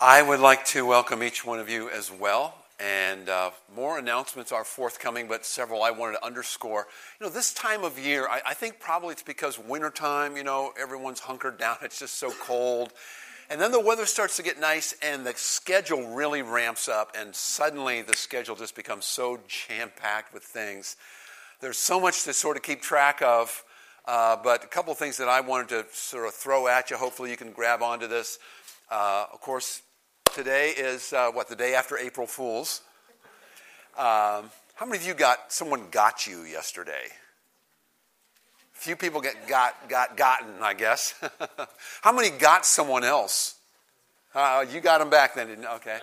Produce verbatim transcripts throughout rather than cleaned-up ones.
I would like to welcome each one of you as well, and uh, more announcements are forthcoming, but several I wanted to underscore. You know, this time of year, I, I think probably it's because wintertime, you know, everyone's hunkered down, it's just so cold. And then the weather starts to get nice, and the schedule really ramps up, and suddenly the schedule just becomes so jam-packed with things. There's so much to sort of keep track of, uh, but a couple of things that I wanted to sort of throw at you. Hopefully you can grab onto this. Uh, of course, today is, uh, what, the day after April Fools. Um, how many of you got, someone got you yesterday? A few people get got, got gotten, I guess. How many got someone else? Uh, you got them back then, didn't you? Okay.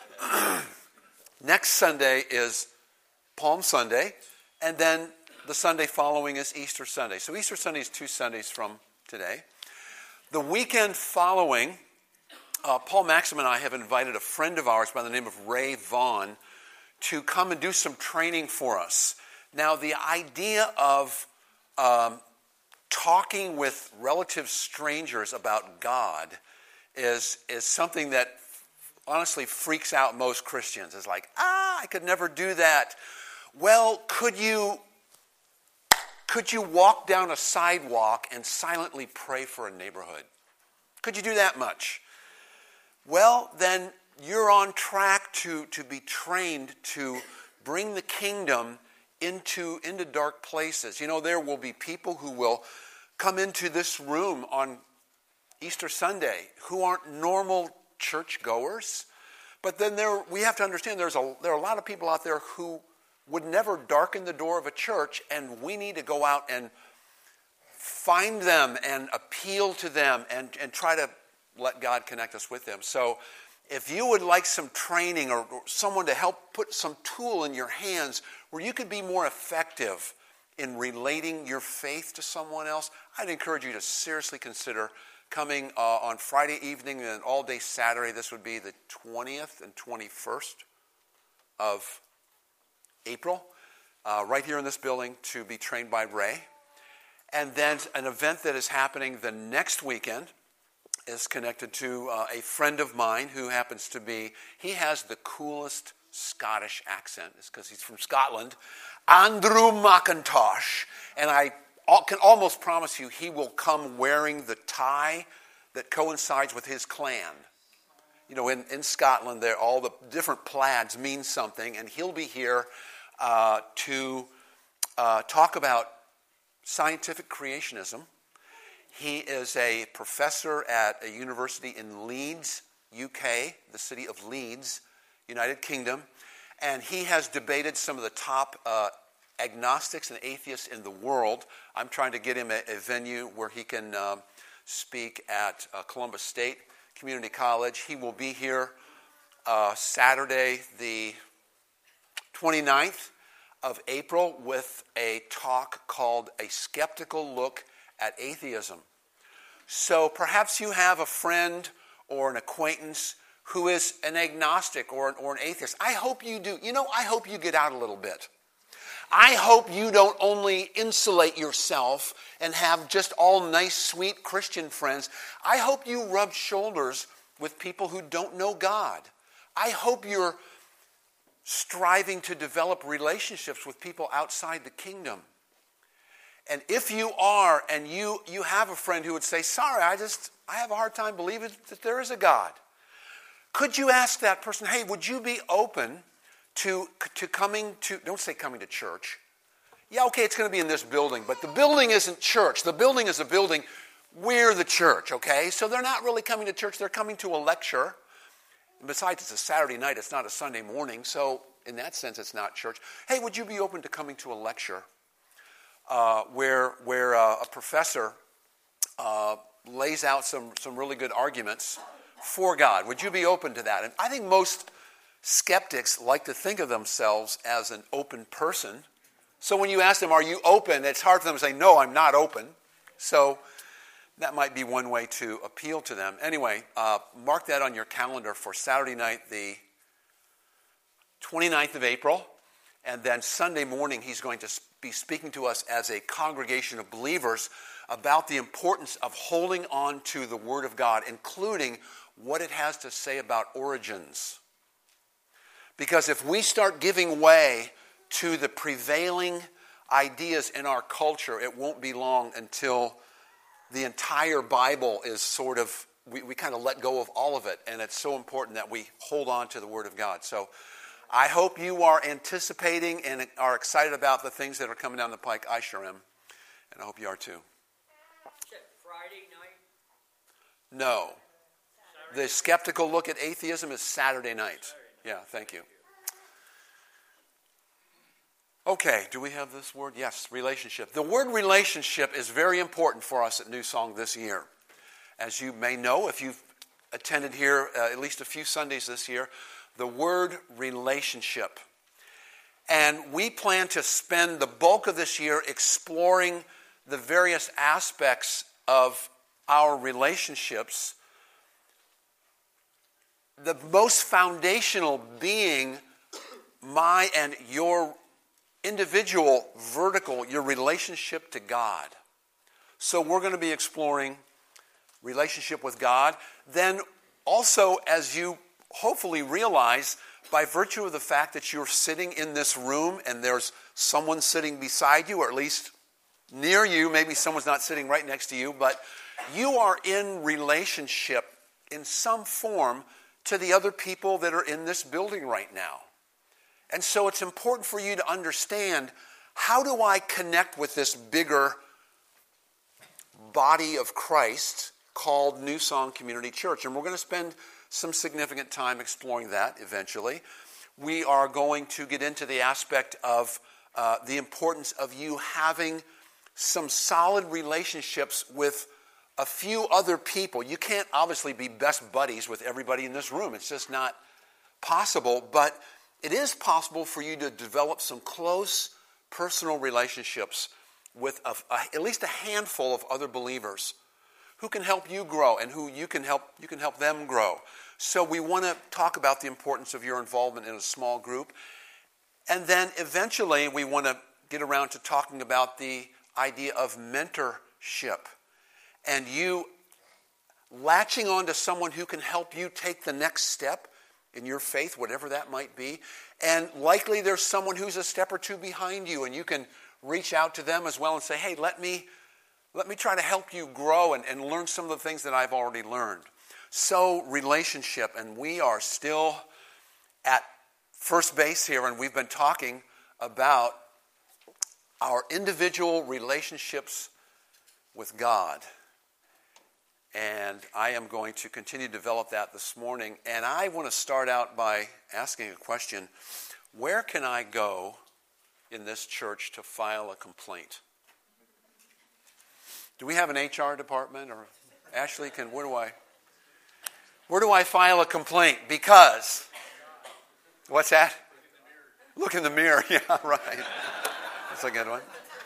Next Sunday is Palm Sunday, and then the Sunday following is Easter Sunday. So Easter Sunday is two Sundays from today. The weekend following, Uh, Paul Maxim and I have invited a friend of ours by the name of Ray Vaughn to come and do some training for us. Now, the idea of um, talking with relative strangers about God is, is something that honestly freaks out most Christians. It's like, ah, I could never do that. Well, could you, could you walk down a sidewalk and silently pray for a neighborhood? Could you do that much? Well, then you're on track to, to be trained to bring the kingdom into, into dark places. You know, there will be people who will come into this room on Easter Sunday who aren't normal churchgoers. But then there, we have to understand there's a, there are a lot of people out there who would never darken the door of a church, and we need to go out and find them and appeal to them and, and try to let God connect us with them. So if you would like some training or, or someone to help put some tool in your hands where you could be more effective in relating your faith to someone else, I'd encourage you to seriously consider coming uh, on Friday evening and all day Saturday. This would be the twentieth and twenty-first of April, uh, right here in this building to be trained by Ray. And then an event that is happening the next weekend is connected to uh, a friend of mine who happens to be, he has the coolest Scottish accent. It's because he's from Scotland. Andrew McIntosh. And I can almost promise you he will come wearing the tie that coincides with his clan. You know, in, in Scotland, there all the different plaids mean something, and he'll be here uh, to uh, talk about scientific creationism. He is a professor at a university in Leeds, U K, the city of Leeds, United Kingdom, and he has debated some of the top uh, agnostics and atheists in the world. I'm trying to get him a, a venue where he can um, speak at uh, Columbus State Community College. He will be here uh, Saturday, the twenty-ninth of April, with a talk called A Skeptical Look at Atheism. So perhaps you have a friend or an acquaintance who is an agnostic or an, or an atheist. I hope you do. You know, I hope you get out a little bit. I hope you don't only insulate yourself and have just all nice, sweet Christian friends. I hope you rub shoulders with people who don't know God. I hope you're striving to develop relationships with people outside the kingdom. And if you are, and you, you have a friend who would say, sorry, I just, I have a hard time believing that there is a God. Could you ask that person, hey, would you be open to, to coming to, don't say coming to church. Yeah, okay, it's going to be in this building, but the building isn't church. The building is a building. We're the church, okay? So they're not really coming to church. They're coming to a lecture. And besides, it's a Saturday night. It's not a Sunday morning. So in that sense, it's not church. Hey, would you be open to coming to a lecture? Uh, where where uh, a professor uh, lays out some, some really good arguments for God. Would you be open to that? And I think most skeptics like to think of themselves as an open person. So when you ask them, are you open? It's hard for them to say, no, I'm not open. So that might be one way to appeal to them. Anyway, uh, mark that on your calendar for Saturday night, the twenty-ninth of April. And then Sunday morning, he's going to be speaking to us as a congregation of believers about the importance of holding on to the Word of God, including what it has to say about origins. Because if we start giving way to the prevailing ideas in our culture, it won't be long until the entire Bible is sort of, we, we kind of let go of all of it. And it's so important that we hold on to the Word of God. So I hope you are anticipating and are excited about the things that are coming down the pike. I sure am. And I hope you are too. Is it Friday night? No. The skeptical look at atheism is Saturday night. Yeah, thank you. Okay, do we have this word? Yes, relationship. The word relationship is very important for us at New Song this year. As you may know, if you've attended here uh, at least a few Sundays this year, the word relationship. And we plan to spend the bulk of this year exploring the various aspects of our relationships, the most foundational being my and your individual vertical, your relationship to God. So we're going to be exploring relationship with God. Then also, as you hopefully realize, by virtue of the fact that you're sitting in this room and there's someone sitting beside you, or at least near you, maybe someone's not sitting right next to you, but you are in relationship in some form to the other people that are in this building right now. And so it's important for you to understand, how do I connect with this bigger body of Christ called New Song Community Church? And we're going to spend some significant time exploring that eventually. We are going to get into the aspect of uh, the importance of you having some solid relationships with a few other people. You can't obviously be best buddies with everybody in this room. It's just not possible, but it is possible for you to develop some close personal relationships with a, a, at least a handful of other believers who can help you grow and who you can help you can help them grow. So we want to talk about the importance of your involvement in a small group. And then eventually we want to get around to talking about the idea of mentorship and you latching on to someone who can help you take the next step in your faith, whatever that might be. And likely there's someone who's a step or two behind you, and you can reach out to them as well and say, hey, let me let me try to help you grow and, and learn some of the things that I've already learned. So relationship, and we are still at first base here, and we've been talking about our individual relationships with God. And I am going to continue to develop that this morning. And I want to start out by asking a question. Where can I go in this church to file a complaint? Do we have an H R department? Or Ashley, can where do I where do I file a complaint? Because what's that? Look in the mirror. Yeah, right. That's a good one.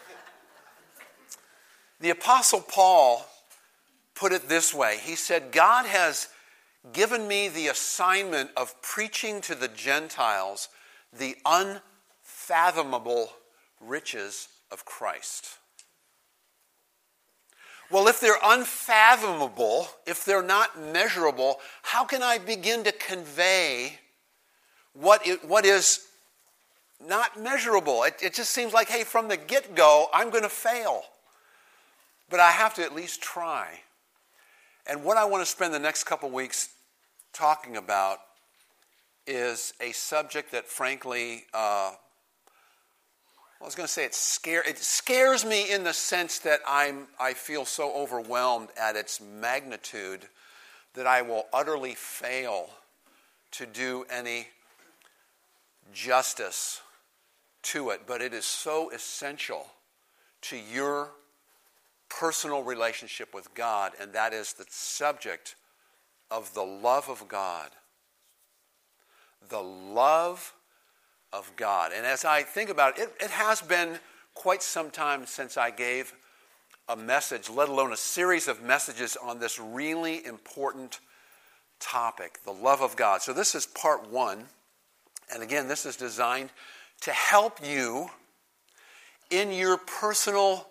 The Apostle Paul put it this way. He said, God has given me the assignment of preaching to the Gentiles the unfathomable riches of Christ. Well, if they're unfathomable, if they're not measurable, how can I begin to convey what it, what is not measurable? It, it just seems like, hey, from the get-go, I'm going to fail. But I have to at least try. And what I want to spend the next couple weeks talking about is a subject that, frankly, uh, I was going to say it, scare, it scares me in the sense that I'm, I feel so overwhelmed at its magnitude that I will utterly fail to do any justice to it. But it is so essential to your personal relationship with God, and that is the subject of the love of God. The love of God. And as I think about it, it, it has been quite some time since I gave a message, let alone a series of messages on this really important topic, the love of God. So this is part one. And again, this is designed to help you in your personal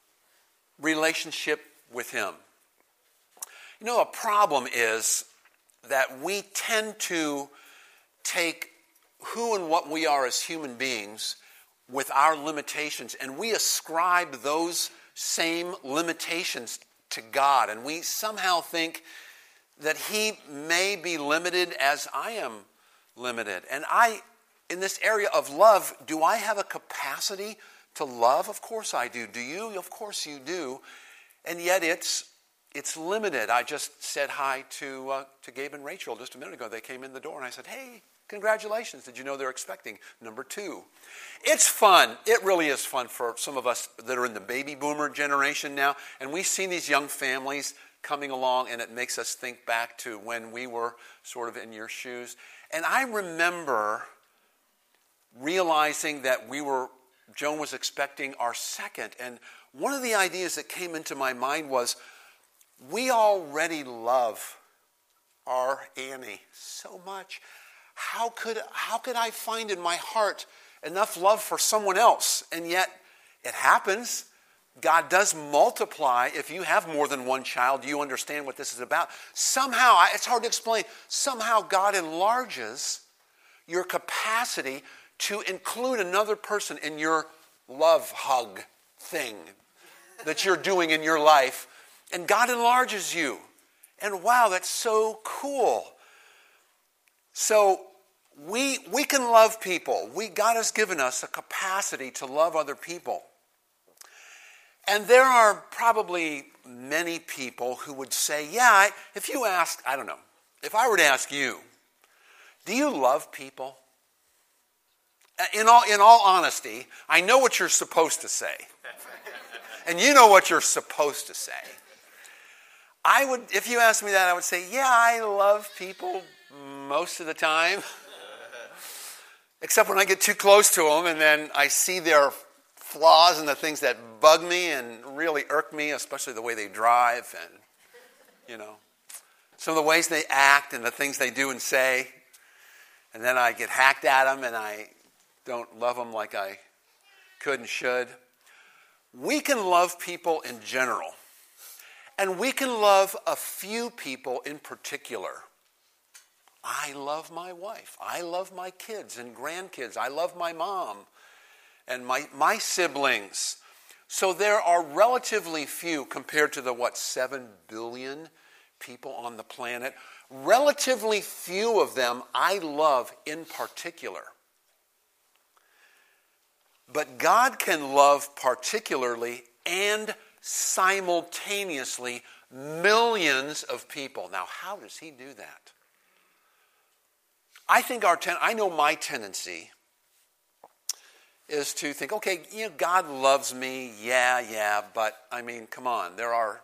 relationship with Him. You know, a problem is that we tend to take who and what we are as human beings with our limitations, and we ascribe those same limitations to God, and we somehow think that he may be limited as I am limited. And I, in this area of love, do I have a capacity to love? Of course I do. Do you? Of course you do. And yet it's it's limited. I just said hi to uh, to Gabe and Rachel just a minute ago. They came in the door and I said, hey, congratulations. Did you know they're expecting number two? It's fun. It really is fun for some of us that are in the baby boomer generation now. And we see these young families coming along, and it makes us think back to when we were sort of in your shoes. And I remember realizing that we were, Joan was expecting our second. And one of the ideas that came into my mind was, we already love our Annie so much. How could, how could I find in my heart enough love for someone else? And yet, it happens. God does multiply. If you have more than one child, you understand what this is about. Somehow, it's hard to explain, somehow God enlarges your capacity to include another person in your love hug thing that you're doing in your life. And God enlarges you. And wow, that's so cool. So we we can love people. We God has given us a capacity to love other people. And there are probably many people who would say, yeah, I, if you ask, I don't know, if I were to ask you, do you love people? In all, in all honesty, I know what you're supposed to say. And you know what you're supposed to say. I would, if you asked me that, I would say, yeah, I love people most of the time. Except when I get too close to them and then I see their flaws and the things that bug me and really irk me, especially the way they drive and, you know, some of the ways they act and the things they do and say. And then I get hacked at them and I don't love them like I could and should. We can love people in general. And we can love a few people in particular. I love my wife. I love my kids and grandkids. I love my mom and my, my siblings. So there are relatively few compared to the, what, seven billion people on the planet. Relatively few of them I love in particular. But God can love particularly and simultaneously millions of people. Now, how does he do that? I think our ten- I know my tendency is to think, okay, you know, God loves me, yeah, yeah, but I mean, come on, there are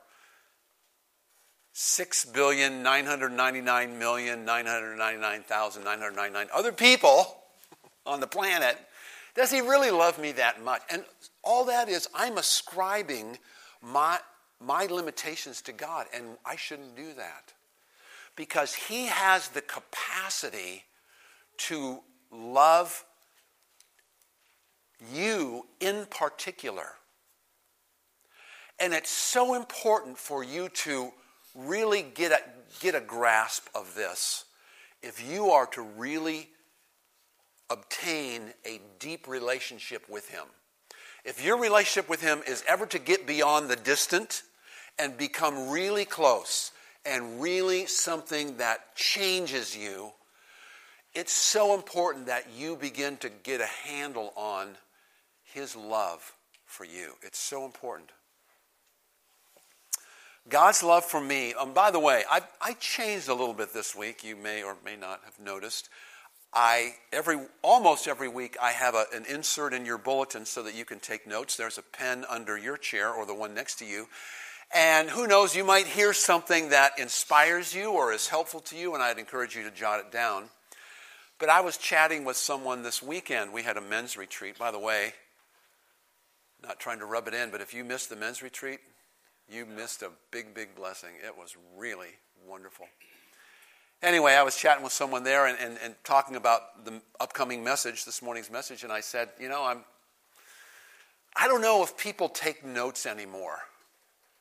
six billion, nine hundred ninety-nine million, nine hundred ninety-nine thousand, nine hundred ninety-nine other people on the planet. Does he really love me that much? And all that is, I'm ascribing my, my limitations to God, and I shouldn't do that. Because he has the capacity to love you in particular. And it's so important for you to really get a, get a grasp of this. If you are to really obtain a deep relationship with him. If your relationship with him is ever to get beyond the distant and become really close and really something that changes you, it's so important that you begin to get a handle on his love for you. It's so important. God's love for me. Um, by the way, I, I changed a little bit this week. You may or may not have noticed. I every almost every week I have a, an insert in your bulletin so that you can take notes. There's a pen under your chair or the one next to you. And who knows, you might hear something that inspires you or is helpful to you, and I'd encourage you to jot it down. But I was chatting with someone this weekend. We had a men's retreat. By the way, not trying to rub it in, but if you missed the men's retreat, you missed a big, big blessing. It was really wonderful. Anyway, I was chatting with someone there and, and, and talking about the upcoming message, this morning's message, and I said, you know, I'm, I don't know if people take notes anymore.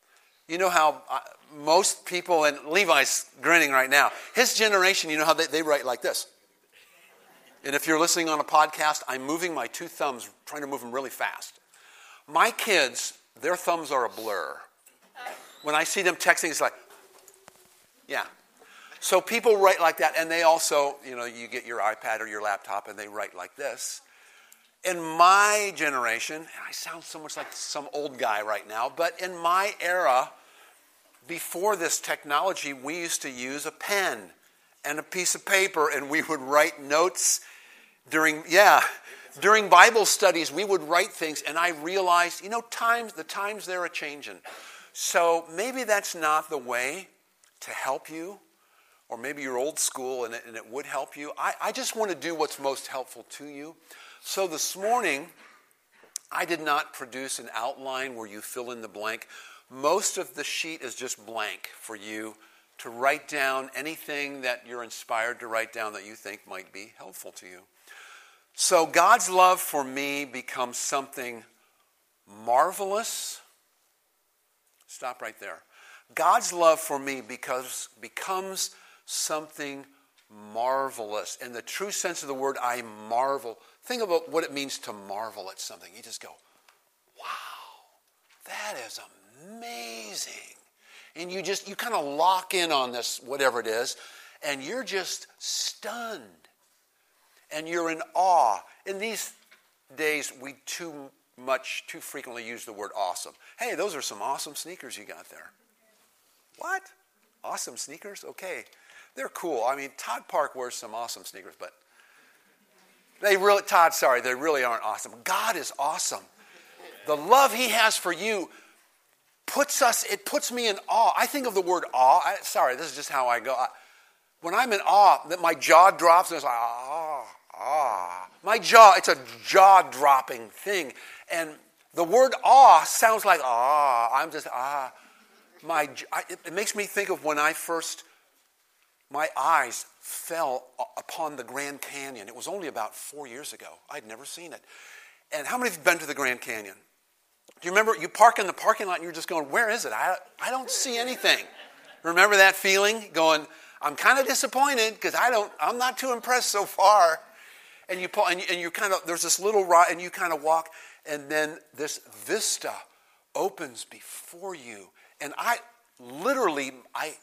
You know how uh, most people, and Levi's grinning right now, his generation, you know how they, they write like this. And if you're listening on a podcast, I'm moving my two thumbs, trying to move them really fast. My kids, their thumbs are a blur. When I see them texting, it's like, yeah. So people write like that, and they also, you know, you get your iPad or your laptop, and they write like this. In my generation, I sound so much like some old guy right now, but in my era, before this technology, we used to use a pen and a piece of paper, and we would write notes during, yeah, during Bible studies, we would write things, and I realized, you know, times the times they're a-changing. So maybe that's not the way to help you, or maybe you're old school and it, and it would help you. I, I just want to do what's most helpful to you. So this morning, I did not produce an outline where you fill in the blank. Most of the sheet is just blank for you to write down anything that you're inspired to write down that you think might be helpful to you. So God's love for me becomes something marvelous. Stop right there. God's love for me because becomes something marvelous. In the true sense of the word, I marvel. Think about what it means to marvel at something. You just go, wow, that is amazing. And you just, you kind of lock in on this, whatever it is, and you're just stunned. And you're in awe. In these days, we too much, too frequently use the word awesome. Hey, those are some awesome sneakers you got there. What? Awesome sneakers? Okay. They're cool. I mean, Todd Park wears some awesome sneakers, but they really, Todd, sorry, they really aren't awesome. God is awesome. The love he has for you puts us, it puts me in awe. I think of the word awe. I, sorry, this is just how I go. I, when I'm in awe, that my jaw drops and it's like, ah, ah. My jaw, it's a jaw-dropping thing. And the word awe sounds like, ah, I'm just, ah. My, I, it makes me think of when I first, my eyes fell upon the Grand Canyon. It was only about four years ago. I'd never seen it. And how many of you have been to the Grand Canyon? Do you remember, you park in the parking lot and you're just going, where is it? I, I don't see anything. Remember that feeling? Going, I'm kind of disappointed because I don't, I'm not too impressed so far. And you pull, and you, and you kind of, there's this little ride, and you kind of walk, and then this vista opens before you. And I literally, I,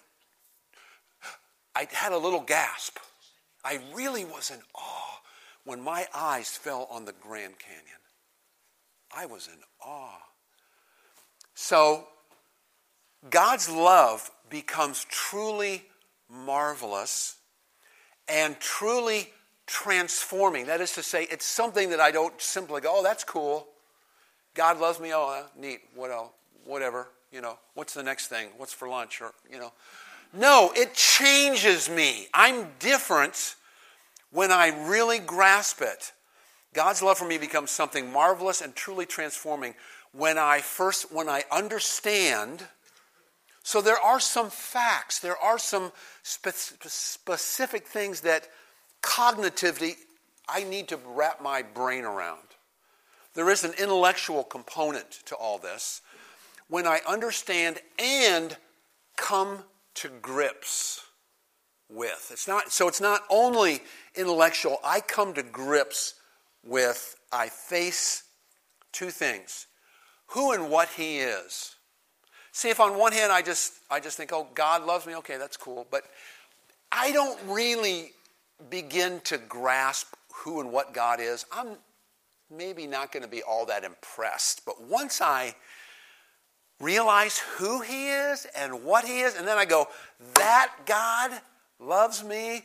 I had a little gasp. I really was in awe when my eyes fell on the Grand Canyon. I was in awe. So, God's love becomes truly marvelous and truly transforming. That is to say, it's something that I don't simply go, oh, that's cool. God loves me, oh, uh, neat, what else? Whatever, you know, what's the next thing? What's for lunch? Or, you know. No, it changes me. I'm different when I really grasp it. God's love for me becomes something marvelous and truly transforming when I first, when I understand. So there are some facts, there are some spe- specific things that cognitively I need to wrap my brain around. There is an intellectual component to all this. When I understand and come to grips with. It's not, so it's not only intellectual. I come to grips with, I face two things. Who and what he is. See, if on one hand I just I just think, oh, God loves me, okay, that's cool. But I don't really begin to grasp who and what God is. I'm maybe not going to be all that impressed. But once I realize who he is and what he is, and then I go, that God loves me?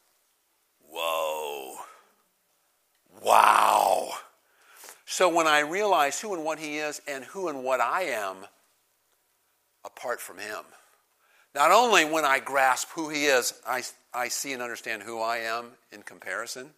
Whoa. Wow. So when I realize who and what he is and who and what I am apart from him, not only when I grasp who he is, I, I see and understand who I am in comparison,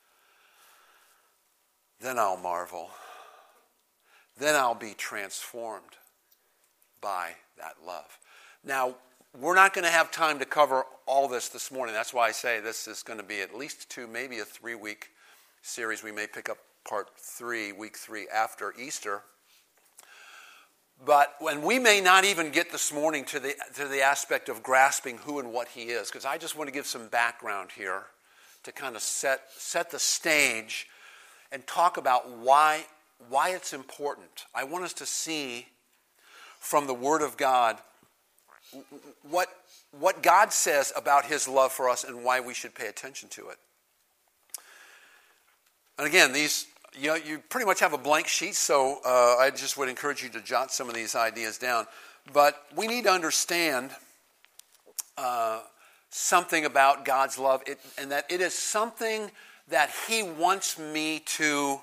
then I'll marvel. Then I'll be transformed by that love. Now, we're not going to have time to cover all this this morning. That's why I say this is going to be at least two, maybe a three-week series. We may pick up part three, week three after Easter. But when we may not even get this morning to the to the aspect of grasping who and what he is, because I just want to give some background here to kind of set set the stage and talk about why why it's important. I want us to see from the Word of God what what God says about his love for us and why we should pay attention to it. And again, these you know, you pretty much have a blank sheet, so uh, I just would encourage you to jot some of these ideas down. But we need to understand uh, something about God's love, it, and that it is something that he wants me to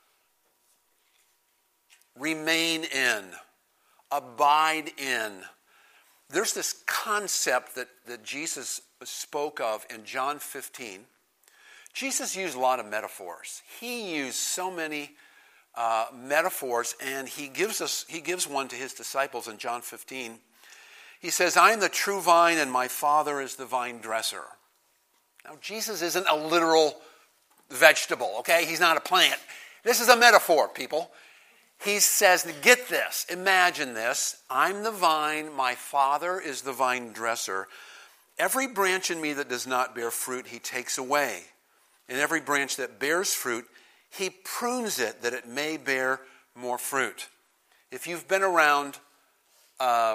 remain in, abide in. There's this concept that, that Jesus spoke of in John fifteen. Jesus used a lot of metaphors. He used so many uh, metaphors, and he gives us he gives one to his disciples in John fifteen. He says, "I am the true vine, and my Father is the vine dresser." Now, Jesus isn't a literal vegetable, okay? He's not a plant. This is a metaphor, people. He says, get this, imagine this. I'm the vine, my Father is the vine dresser. Every branch in me that does not bear fruit, he takes away. And every branch that bears fruit, he prunes it that it may bear more fruit. If you've been around uh,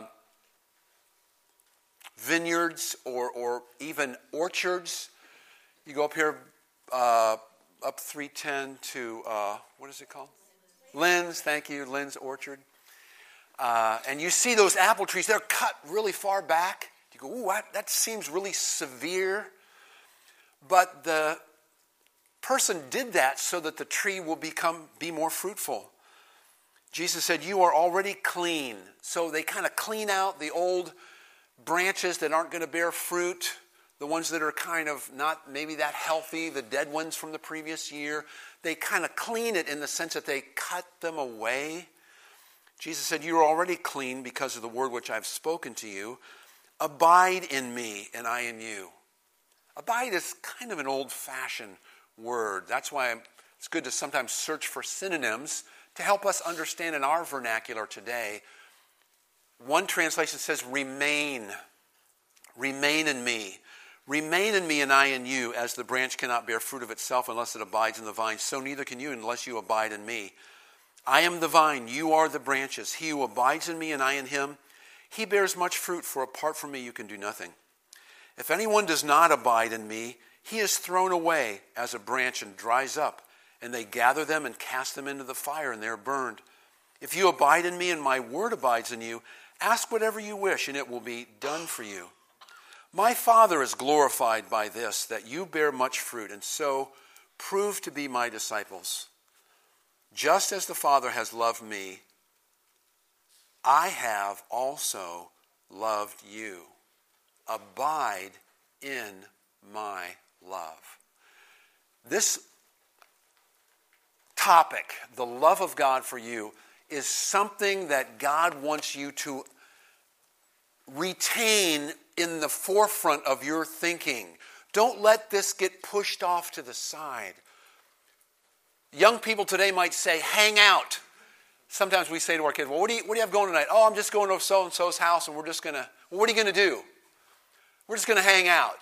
vineyards or, or even orchards, you go up here, uh, up three ten to, uh, what is it called? Lynn's, thank you, Lynn's Orchard. Uh, and you see those apple trees, they're cut really far back. You go, ooh, that, that seems really severe. But the person did that so that the tree will become be more fruitful. Jesus said, you are already clean. So they kind of clean out the old branches that aren't going to bear fruit, the ones that are kind of not maybe that healthy, the dead ones from the previous year. They kind of clean it in the sense that they cut them away. Jesus said, you are already clean because of the word which I've spoken to you. Abide in me and I in you. Abide is kind of an old-fashioned word. That's why it's good to sometimes search for synonyms to help us understand in our vernacular today. One translation says remain. Remain in me. Remain in me and I in you, as the branch cannot bear fruit of itself unless it abides in the vine. So neither can you unless you abide in me. I am the vine, you are the branches. He who abides in me and I in him, he bears much fruit, for apart from me you can do nothing. If anyone does not abide in me, he is thrown away as a branch and dries up, and they gather them and cast them into the fire, and they are burned. If you abide in me and my word abides in you, ask whatever you wish, and it will be done for you. My Father is glorified by this, that you bear much fruit, and so prove to be my disciples. Just as the Father has loved me, I have also loved you. Abide in my love. This topic, the love of God for you, is something that God wants you to retain in the forefront of your thinking. Don't let this get pushed off to the side. Young people today might say, hang out. Sometimes we say to our kids, well, what do you, what do you have going tonight? Oh, I'm just going to so-and-so's house, and we're just going to, well, what are you going to do? We're just going to hang out.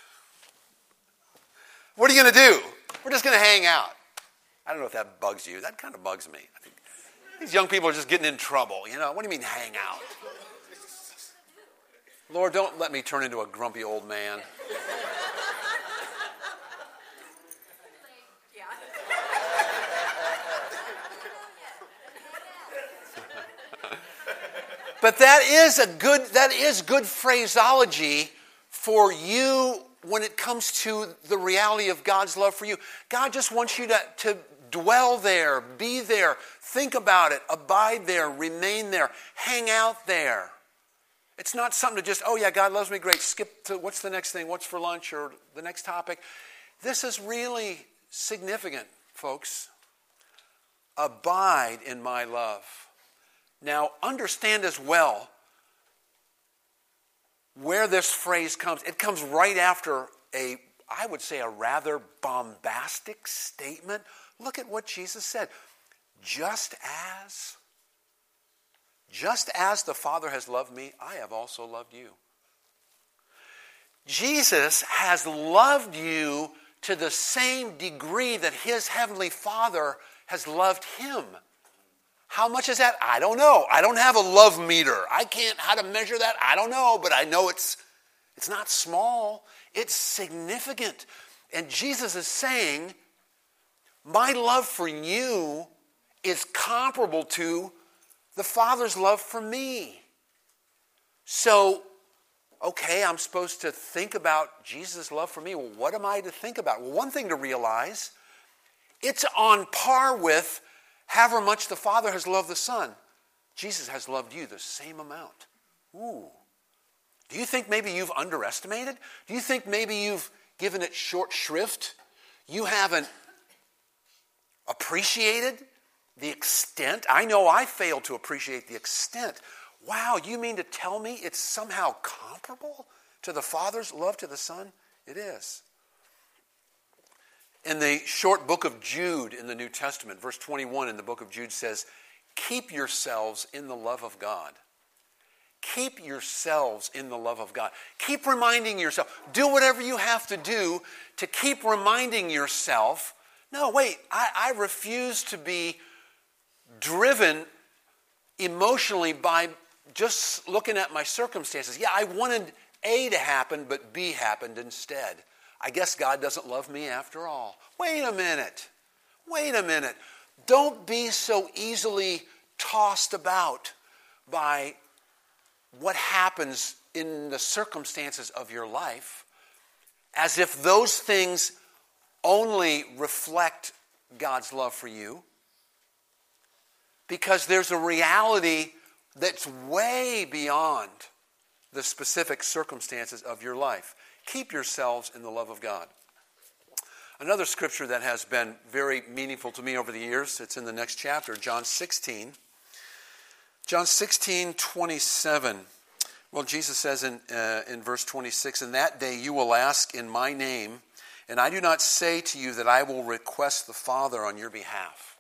What are you going to do? We're just going to hang out. I don't know if that bugs you. That kind of bugs me. I think these young people are just getting in trouble. You know, what do you mean hang out? Lord, don't let me turn into a grumpy old man. But that is a good that is good phraseology for you when it comes to the reality of God's love for you. God just wants you to, to dwell there, be there, think about it, abide there, remain there, hang out there. It's not something to just, oh yeah, God loves me, great, skip to what's the next thing, what's for lunch, or the next topic. This is really significant, folks. Abide in my love. Now, understand as well where this phrase comes. It comes right after a, I would say, a rather bombastic statement. Look at what Jesus said. Just as, Just as the Father has loved me, I have also loved you. Jesus has loved you to the same degree that his heavenly Father has loved him. How much is that? I don't know. I don't have a love meter. I can't, how to measure that? I don't know, but I know it's, it's not small. It's significant. And Jesus is saying, my love for you is comparable to the Father's love for me. So, okay, I'm supposed to think about Jesus' love for me. Well, what am I to think about? Well, one thing to realize, it's on par with however much the Father has loved the Son. Jesus has loved you the same amount. Ooh. Do you think maybe you've underestimated? Do you think maybe you've given it short shrift? You haven't appreciated the extent? I know I failed to appreciate the extent. Wow, you mean to tell me it's somehow comparable to the Father's love to the Son? It is. In the short book of Jude in the New Testament, verse twenty-one in the book of Jude says, keep yourselves in the love of God. Keep yourselves in the love of God. Keep reminding yourself. Do whatever you have to do to keep reminding yourself, no, wait, I, I refuse to be driven emotionally by just looking at my circumstances. Yeah, I wanted A to happen, but B happened instead. I guess God doesn't love me after all. Wait a minute. Wait a minute. Don't be so easily tossed about by what happens in the circumstances of your life as if those things only reflect God's love for you. Because there's a reality that's way beyond the specific circumstances of your life. Keep yourselves in the love of God. Another scripture that has been very meaningful to me over the years, it's in the next chapter, John sixteen. John sixteen, twenty-seven. Well, Jesus says in, uh, in verse twenty-six, in that day you will ask in my name, and I do not say to you that I will request the Father on your behalf.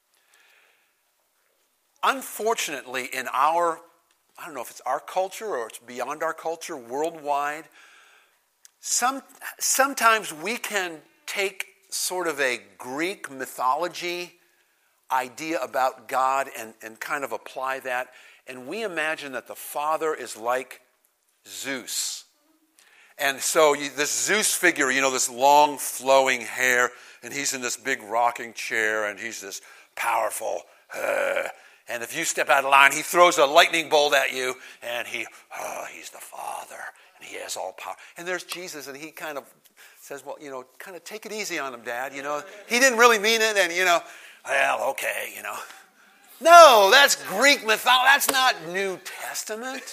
Unfortunately, in our, I don't know if it's our culture or it's beyond our culture, worldwide, some, sometimes we can take sort of a Greek mythology idea about God and, and kind of apply that. And we imagine that the Father is like Zeus. And so you, this Zeus figure, you know, this long flowing hair, and he's in this big rocking chair, and he's this powerful, uh, and if you step out of line, he throws a lightning bolt at you, and he, oh, he's the Father, and he has all power. And there's Jesus, and he kind of says, well, you know, kind of take it easy on him, Dad, you know. He didn't really mean it, and, you know, well, okay, you know. No, that's Greek mythology. That's not New Testament.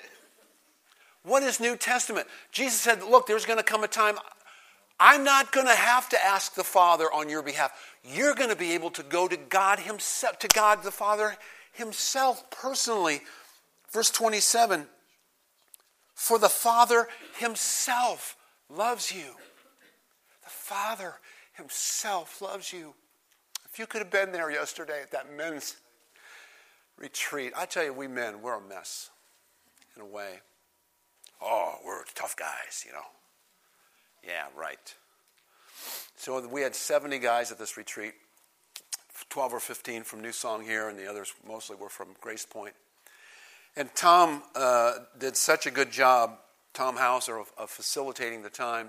What is New Testament? Jesus said, look, there's going to come a time, I'm not going to have to ask the Father on your behalf. You're going to be able to go to God himself, to God the Father himself personally. Verse twenty-seven, for the Father himself loves you. The Father himself loves you. If you could have been there yesterday at that men's retreat, I tell you, we men, we're a mess in a way. Oh, we're tough guys, you know. Yeah, right. So we had seventy guys at this retreat, twelve or fifteen from New Song here, and the others mostly were from Grace Point. And Tom uh, did such a good job, Tom Hauser, of, of facilitating the time.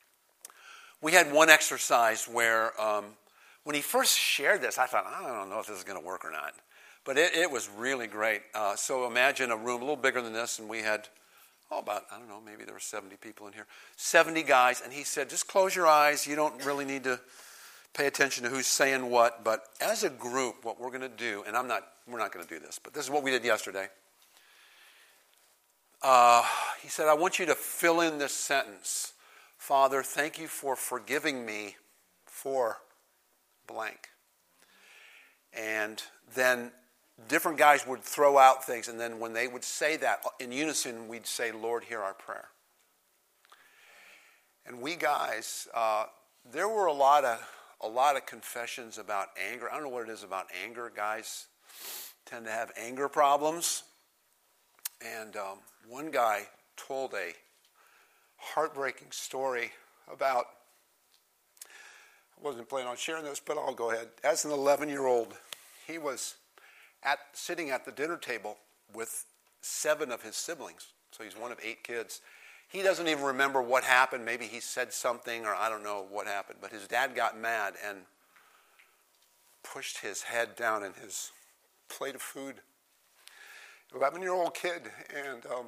We had one exercise where um, when he first shared this, I thought, I don't know if this is going to work or not. But it, it was really great. Uh, so imagine a room a little bigger than this, and we had, oh, about, I don't know, maybe there were seventy people in here. seventy guys, and he said, just close your eyes. You don't really need to pay attention to who's saying what. But as a group, what we're going to do, and I'm not, we're not going to do this, but this is what we did yesterday. Uh, he said, I want you to fill in this sentence. Father, thank you for forgiving me for blank. And then different guys would throw out things, and then when they would say that in unison, we'd say, Lord, hear our prayer. And we guys, uh, there were a lot of a lot of confessions about anger. I don't know what it is about anger, guys. tend to have anger problems. And um, one guy told a heartbreaking story about, I wasn't planning on sharing this, but I'll go ahead. As an eleven-year-old, he was at sitting at the dinner table with seven of his siblings. So he's one of eight kids. He doesn't even remember what happened. Maybe he said something, or I don't know what happened. But his dad got mad and pushed his head down in his plate of food. eleven-year-old kid, and um,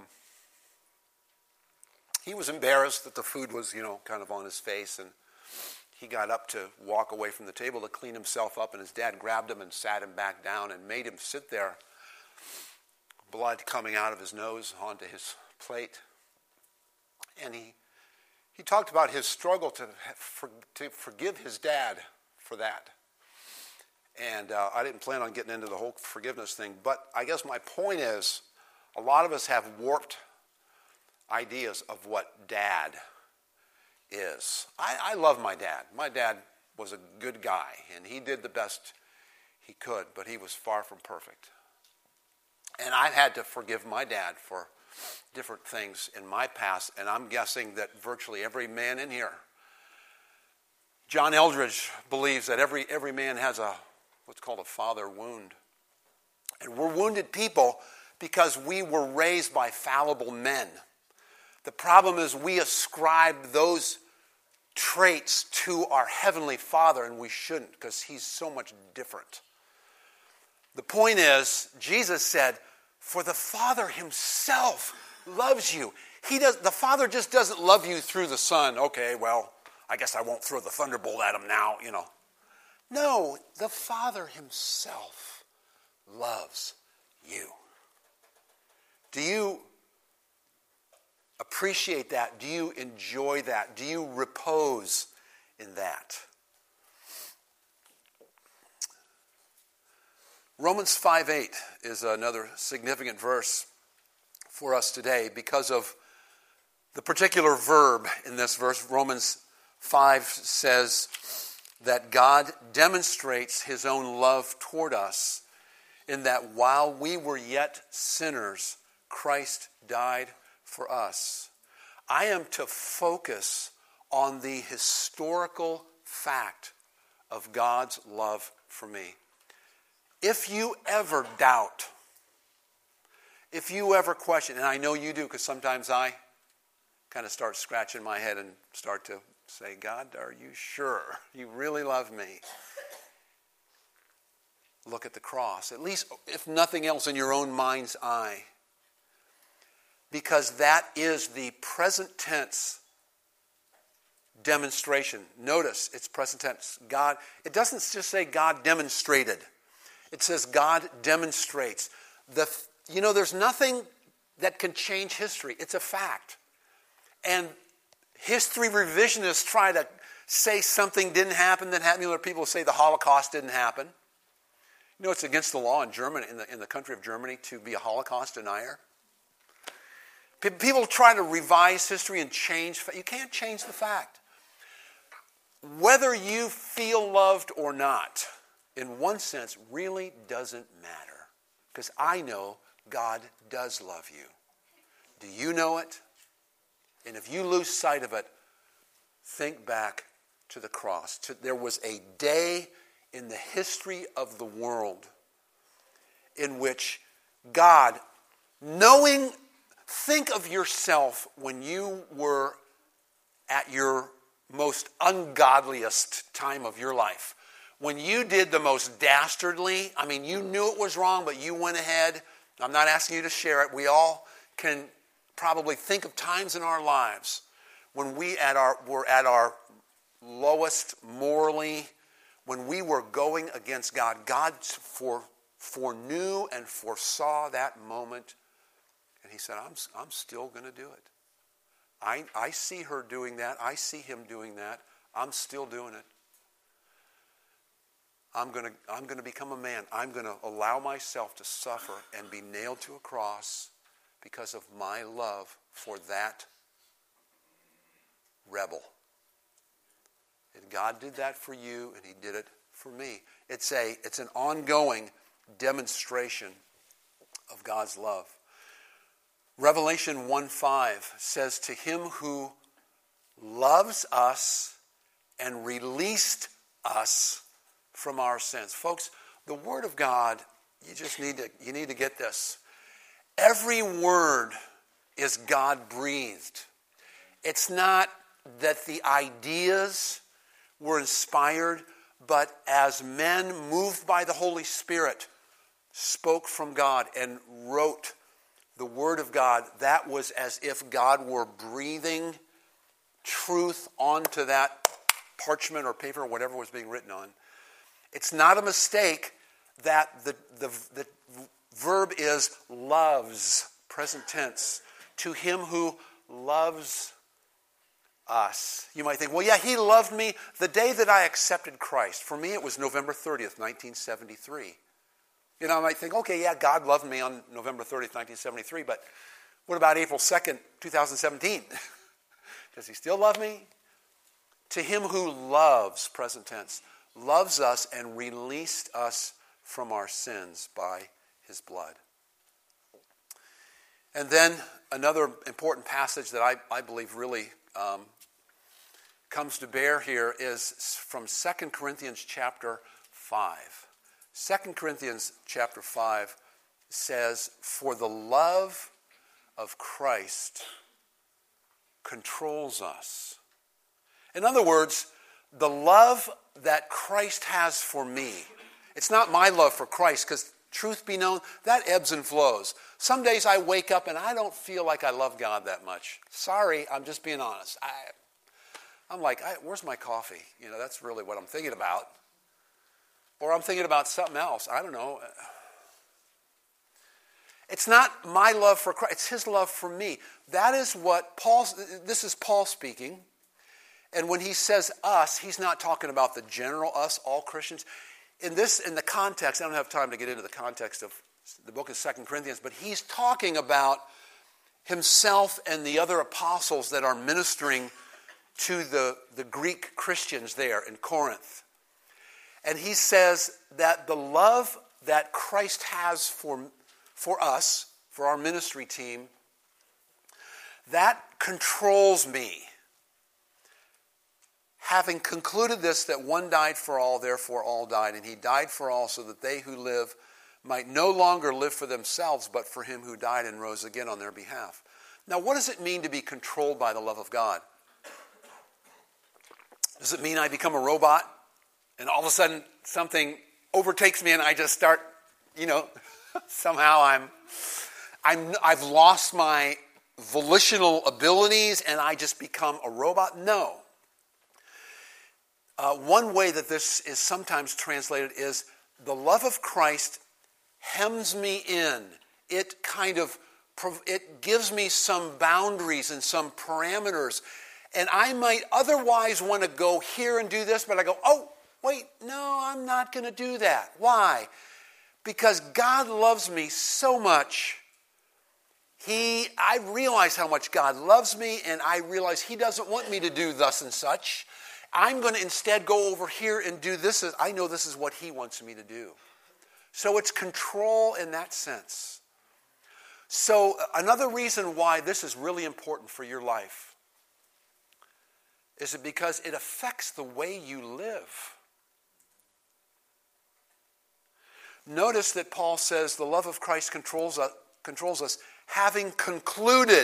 he was embarrassed that the food was, you know, kind of on his face, and he got up to walk away from the table to clean himself up, and his dad grabbed him and sat him back down and made him sit there, blood coming out of his nose onto his plate. And he he talked about his struggle to for, to forgive his dad for that. And uh, I didn't plan on getting into the whole forgiveness thing, but I guess my point is, a lot of us have warped ideas of what dad is. I, I love my dad. My dad was a good guy, and he did the best he could, but he was far from perfect. And I've had to forgive my dad for different things in my past, and I'm guessing that virtually every man in here. John Eldredge believes that every every man has a what's called a father wound. And we're wounded people because we were raised by fallible men. The problem is we ascribe those traits to our Heavenly Father, and we shouldn't, because He's so much different. The point is, Jesus said, for the Father Himself loves you. He does. The Father just doesn't love you through the Son. Okay, well, I guess I won't throw the thunderbolt at Him now, you know. No, the Father Himself loves you. Do you appreciate that? Do you enjoy that? Do you repose in that? Romans five eight is another significant verse for us today because of the particular verb in this verse. Romans five says that God demonstrates His own love toward us in that while we were yet sinners, Christ died for us. I am to focus on the historical fact of God's love for me. If you ever doubt, if you ever question, and I know you do because sometimes I kind of start scratching my head and start to say, God, are you sure you really love me? Look at the cross, at least if nothing else in your own mind's eye. Because that is the present tense demonstration. Notice it's present tense. God, it doesn't just say God demonstrated. It says God demonstrates. The, you know, there's nothing that can change history. It's a fact. And history revisionists try to say something didn't happen that happened. You know, people say the Holocaust didn't happen. You know, it's against the law in Germany, in the, in the country of Germany, to be a Holocaust denier. People try to revise history and change. You can't change the fact. Whether you feel loved or not, in one sense, really doesn't matter. Because I know God does love you. Do you know it? And if you lose sight of it, think back to the cross. To, there was a day in the history of the world in which God, knowing, think of yourself when you were at your most ungodliest time of your life. When you did the most dastardly, I mean, you knew it was wrong, but you went ahead. I'm not asking you to share it. We all can probably think of times in our lives when we at our were at our lowest morally, when we were going against God. God for, foreknew and foresaw that moment, and He said, I'm, I'm still going to do it. I, I see her doing that. I see him doing that. I'm still doing it. I'm going to I'm going to become a man. I'm going to allow myself to suffer and be nailed to a cross because of my love for that rebel. And God did that for you, and He did it for me. It's a it's an ongoing demonstration of God's love. Revelation one five says, to him who loves us and released us from our sins. Folks, the Word of God, you just need to, you need to get this. Every word is God-breathed. It's not that the ideas were inspired, but as men moved by the Holy Spirit spoke from God and wrote the Word of God, that was as if God were breathing truth onto that parchment or paper or whatever was being written on. It's not a mistake that the, the, the verb is loves, present tense, to him who loves us. You might think, well, yeah, he loved me the day that I accepted Christ. For me, it was November thirtieth, nineteen seventy-three. You know, I might think, okay, yeah, God loved me on November thirtieth, nineteen seventy-three, but what about April second, twenty seventeen? Does he still love me? To him who loves, present tense, loves us and released us from our sins by his blood. And then another important passage that I, I believe really um, comes to bear here is from Second Corinthians chapter five. Second Corinthians chapter five says, for the love of Christ controls us. In other words, the love that Christ has for me, it's not my love for Christ, because truth be known, that ebbs and flows. Some days I wake up and I don't feel like I love God that much. Sorry, I'm just being honest. I, I'm like, I, where's my coffee? You know, that's really what I'm thinking about. Or I'm thinking about something else. I don't know. It's not my love for Christ. It's his love for me. That is what Paul, this is Paul speaking. And when he says us, he's not talking about the general us, all Christians. In this, in the context, I don't have time to get into the context of the book of Second Corinthians, but he's talking about himself and the other apostles that are ministering to the, the Greek Christians there in Corinth. And he says that the love that Christ has for, for us, for our ministry team, that controls me. Having concluded this, that one died for all, therefore all died, and he died for all so that they who live might no longer live for themselves, but for him who died and rose again on their behalf. Now, what does it mean to be controlled by the love of God? Does it mean I become a robot and all of a sudden something overtakes me and I just start, you know, somehow I'm, I'm, I've lost my volitional abilities and I just become a robot? No. Uh, one way that this is sometimes translated is the love of Christ hems me in. It kind of, it gives me some boundaries and some parameters. And I might otherwise want to go here and do this, but I go, oh, wait, no, I'm not going to do that. Why? Because God loves me so much. He, I realize how much God loves me, and I realize he doesn't want me to do thus and such. I'm going to instead go over here and do this. I know this is what he wants me to do. So it's control in that sense. So another reason why this is really important for your life is it because it affects the way you live. Notice that Paul says the love of Christ controls us, controls us having concluded.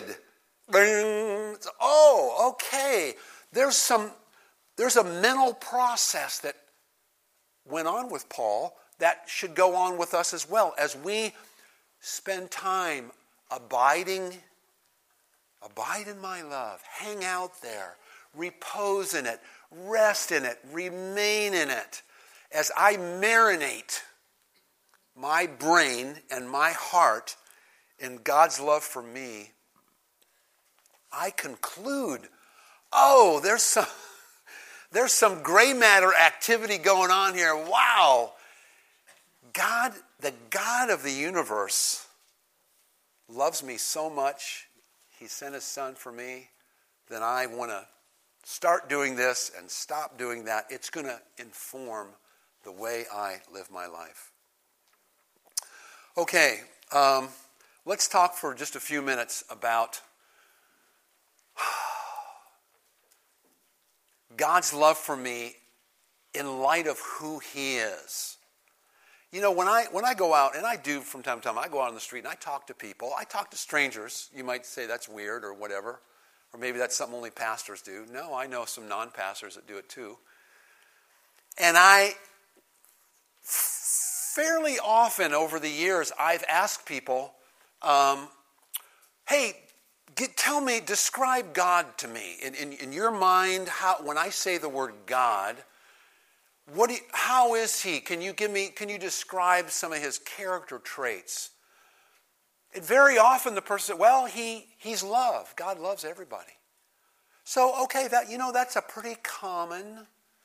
Oh, okay. There's some... There's a mental process that went on with Paul that should go on with us as well as we spend time abiding, abide in my love, hang out there, repose in it, rest in it, remain in it. As I marinate my brain and my heart in God's love for me, I conclude, oh, there's some... There's some gray matter activity going on here. Wow. God, the God of the universe, loves me so much. He sent his son for me. Then I want to start doing this and stop doing that. It's going to inform the way I live my life. Okay, um, let's talk for just a few minutes about God's love for me in light of who he is. You know, when I when I go out, and I do from time to time, I go out on the street and I talk to people. I talk to strangers. You might say that's weird or whatever. Or maybe that's something only pastors do. No, I know some non-pastors that do it too. And I, fairly often over the years, I've asked people, um, hey, get, tell me, describe God to me. In, in, in your mind, how, when I say the word God, what do you, how is he? Can you give me, can you describe some of his character traits? And very often the person says, well, he, he's love. God loves everybody. So, okay, that you know, that's a pretty commonly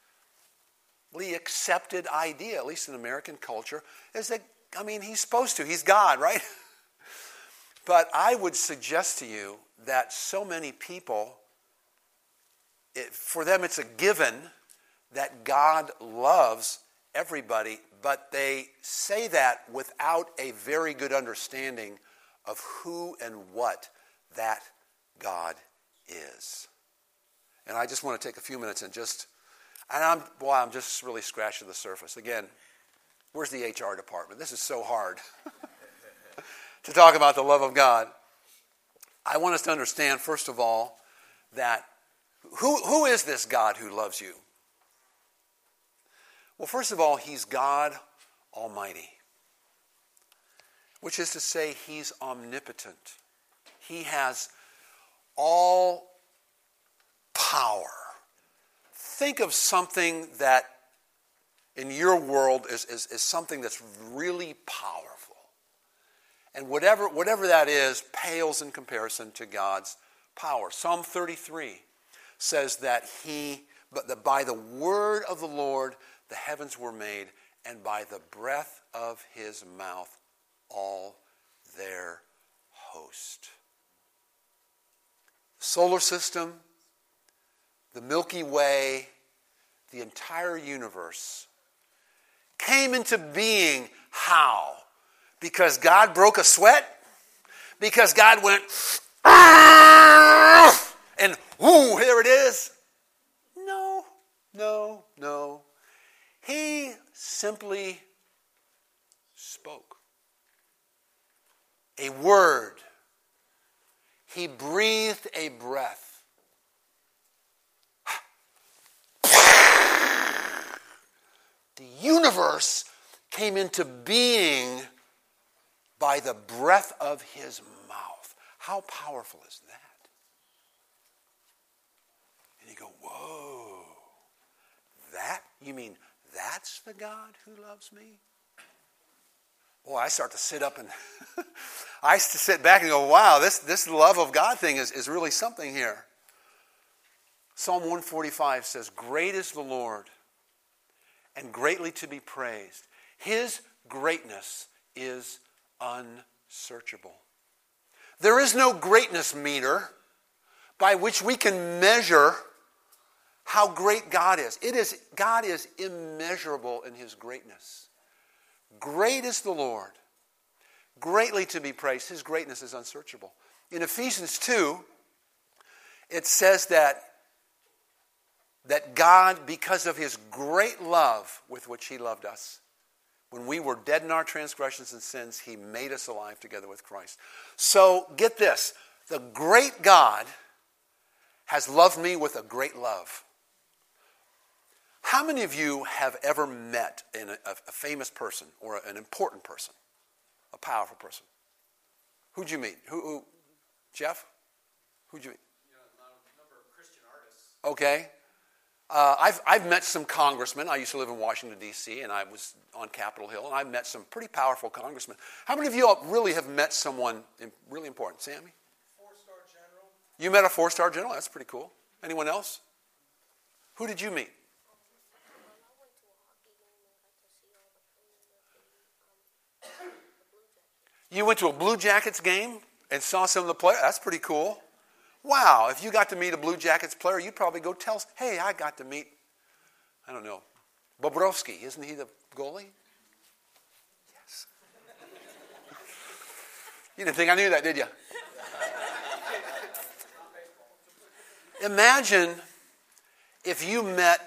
accepted idea, at least in American culture, is that, I mean, he's supposed to. He's God, right? But I would suggest to you that so many people, it, for them it's a given that God loves everybody, but they say that without a very good understanding of who and what that God is. And I just want to take a few minutes and just, and I'm, boy, I'm just really scratching the surface. Again, where's the H R department? This is so hard to talk about the love of God. I want us to understand, first of all, that who, who is this God who loves you? Well, first of all, he's God Almighty, which is to say he's omnipotent. He has all power. Think of something that in your world is, is, is something that's really powerful. And whatever, whatever that is pales in comparison to God's power. Psalm thirty-three says that he, but that by the word of the Lord the heavens were made, and by the breath of his mouth all their host. The solar system, the Milky Way, the entire universe came into being how? Because God broke a sweat? Because God went, and whoo, there it is? No, no, no. He simply spoke. A word. He breathed a breath. The universe came into being by the breath of his mouth. How powerful is that? And you go, whoa. That? You mean that's the God who loves me? Boy, I start to sit up and I used to sit back and go, wow, this, this love of God thing is, is really something here. Psalm one forty-five says, great is the Lord and greatly to be praised. His greatness is unsearchable. There is no greatness meter by which we can measure how great God is. It is God is immeasurable in his greatness. Great is the Lord, greatly to be praised. His greatness is unsearchable. In Ephesians two, it says that, that God, because of his great love with which he loved us, when we were dead in our transgressions and sins, he made us alive together with Christ. So, get this. The great God has loved me with a great love. How many of you have ever met in a, a famous person or an important person, a powerful person? Who'd you meet? Who, who Jeff? Who'd you meet? You know, a number of Christian artists. Okay. Uh, I've, I've met some congressmen. I used to live in Washington, D C, and I was on Capitol Hill, and I've met some pretty powerful congressmen. How many of you really have met someone really important? Sammy? Four-star general. You met a four-star general? That's pretty cool. Anyone else? Who did you meet? You went to a Blue Jackets game and saw some of the players? That's pretty cool. Wow, if you got to meet a Blue Jackets player, you'd probably go tell, hey, I got to meet, I don't know, Bobrovsky. Isn't he the goalie? Yes. You didn't think I knew that, did you? Imagine if you met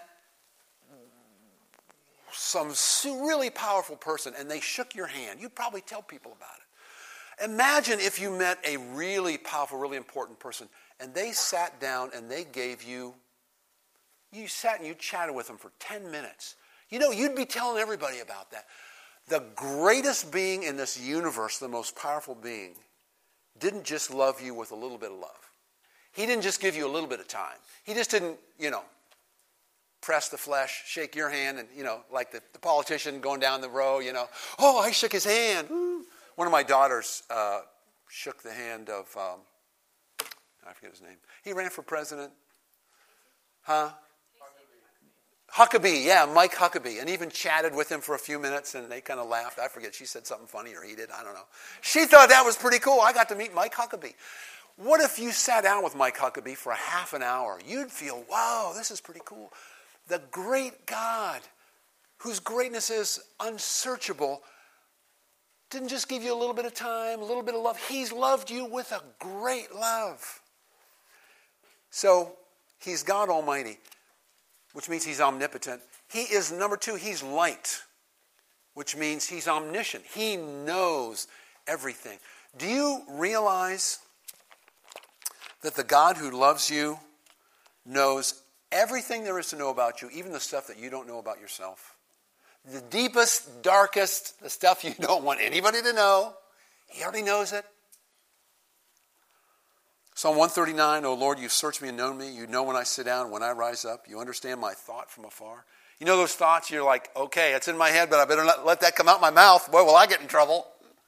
some really powerful person and they shook your hand. You'd probably tell people about it. Imagine if you met a really powerful, really important person and they sat down and they gave you, you sat and you chatted with them for ten minutes. You know, you'd be telling everybody about that. The greatest being in this universe, the most powerful being, didn't just love you with a little bit of love. He didn't just give you a little bit of time. He just didn't, you know, press the flesh, shake your hand, and, you know, like the, the politician going down the row, you know, oh, I shook his hand. Woo. One of my daughters uh, shook the hand of, um, I forget his name. He ran for president. Huh? Huckabee, yeah, Mike Huckabee, and even chatted with him for a few minutes, and they kind of laughed. I forget, she said something funny, or he did, I don't know. She thought that was pretty cool. I got to meet Mike Huckabee. What if you sat down with Mike Huckabee for a half an hour? You'd feel, wow, this is pretty cool. The great God, whose greatness is unsearchable, didn't just give you a little bit of time, a little bit of love. He's loved you with a great love. So, he's God Almighty, which means he's omnipotent. He is, number two, he's light, which means he's omniscient. He knows everything. Do you realize that the God who loves you knows everything there is to know about you, even the stuff that you don't know about yourself? The deepest, darkest, the stuff you don't want anybody to know, he already knows it. Psalm one thirty-nine, O Lord, you've searched me and known me. You know when I sit down, when I rise up. You understand my thought from afar. You know those thoughts, you're like, okay, it's in my head, but I better not let that come out my mouth. Boy, will I get in trouble.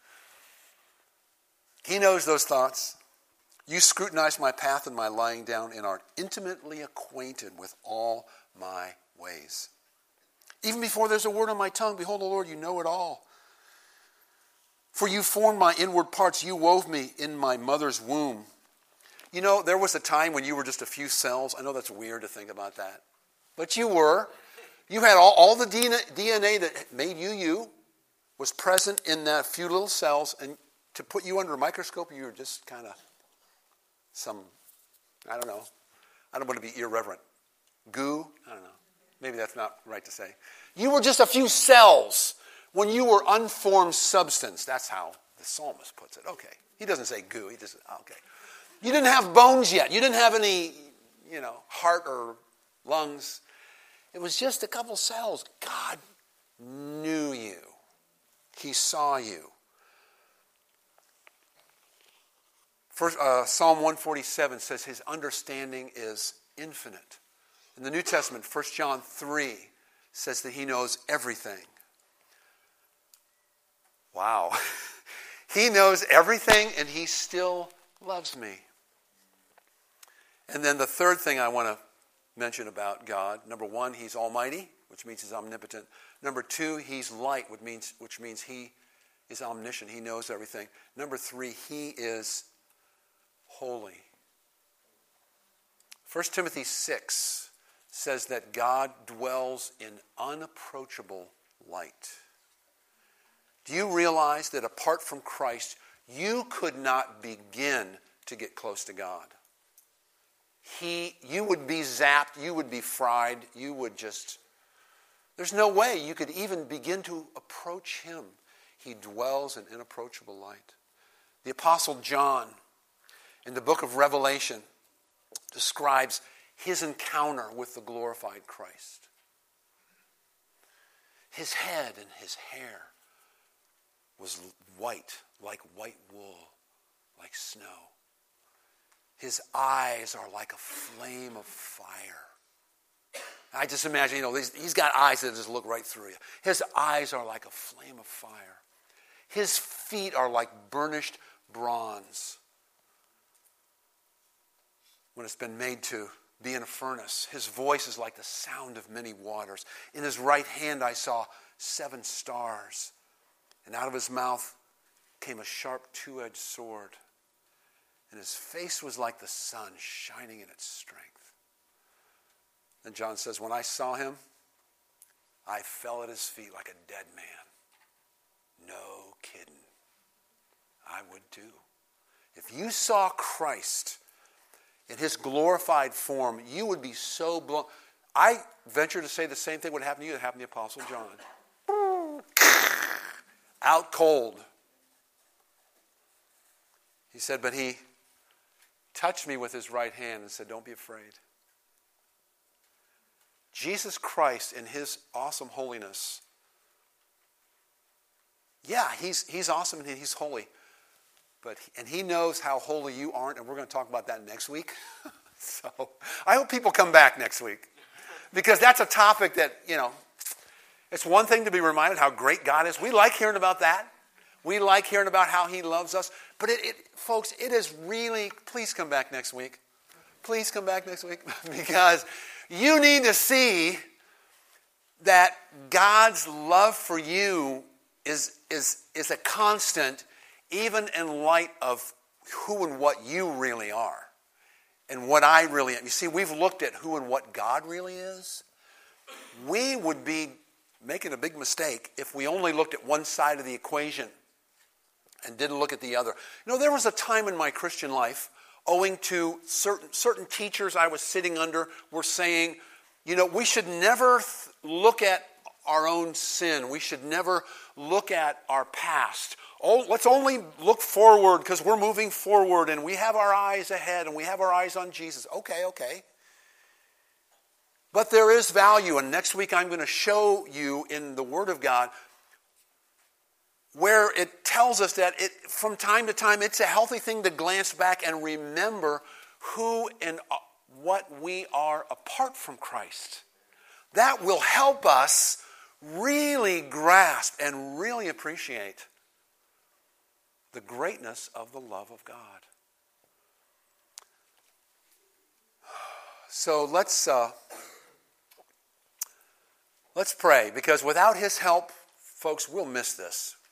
He knows those thoughts. You scrutinize my path and my lying down and are intimately acquainted with all my ways. Even before there's a word on my tongue, behold, O Lord, you know it all. For you formed my inward parts. You wove me in my mother's womb. You know, there was a time when you were just a few cells. I know that's weird to think about that. But you were. You had all, all the D N A that made you you was present in that few little cells. And to put you under a microscope, you were just kind of some, I don't know. I don't want to be irreverent. Goo? I don't know. Maybe that's not right to say. You were just a few cells when you were unformed substance. That's how the psalmist puts it. Okay. He doesn't say goo. He just says, oh, okay. You didn't have bones yet. You didn't have any, you know, heart or lungs. It was just a couple cells. God knew you. He saw you. First, uh, Psalm one forty-seven says his understanding is infinite. In the New Testament, First John three says that he knows everything. Wow. He knows everything and he still loves me. And then the third thing I want to mention about God, number one, he's almighty, which means he's omnipotent. Number two, he's light, which means, which means he is omniscient. He knows everything. Number three, he is holy. First Timothy six says that God dwells in unapproachable light. Do you realize that apart from Christ, you could not begin to get close to God? He, you would be zapped, you would be fried, you would just, there's no way you could even begin to approach him. He dwells in inapproachable light. The Apostle John, in the book of Revelation, describes his encounter with the glorified Christ. His head and his hair was white, like white wool, like snow. His eyes are like a flame of fire. I just imagine, you know, he's, he's got eyes that just look right through you. His eyes are like a flame of fire. His feet are like burnished bronze. When it's been made to be in a furnace, his voice is like the sound of many waters. In his right hand I saw seven stars, and out of his mouth came a sharp two-edged sword. And his face was like the sun shining in its strength. And John says, when I saw him, I fell at his feet like a dead man. No kidding. I would too. If you saw Christ in his glorified form, you would be so blown. I venture to say the same thing would happen to you that happened to the Apostle John. Out cold. He said, but he touched me with his right hand and said, don't be afraid. Jesus Christ in his awesome holiness. Yeah, he's, he's awesome and he's holy. But, and he knows how holy you aren't, and we're going to talk about that next week. So I hope people come back next week. Because that's a topic that, you know, it's one thing to be reminded how great God is. We like hearing about that. We like hearing about how he loves us. But, it, it, folks, it is really, please come back next week. Please come back next week. Because you need to see that God's love for you is, is, is a constant, even in light of who and what you really are. And what I really am. You see, we've looked at who and what God really is. We would be making a big mistake if we only looked at one side of the equation and didn't look at the other. You know, there was a time in my Christian life, owing to certain certain teachers I was sitting under, were saying, you know, we should never th- look at our own sin. We should never look at our past. Oh, let's only look forward because we're moving forward and we have our eyes ahead and we have our eyes on Jesus. Okay, okay. But there is value, and next week I'm going to show you in the Word of God where it tells us that it, from time to time it's a healthy thing to glance back and remember who and what we are apart from Christ. That will help us really grasp and really appreciate the greatness of the love of God. So let's uh, let's pray, because without his help, folks, we'll miss this.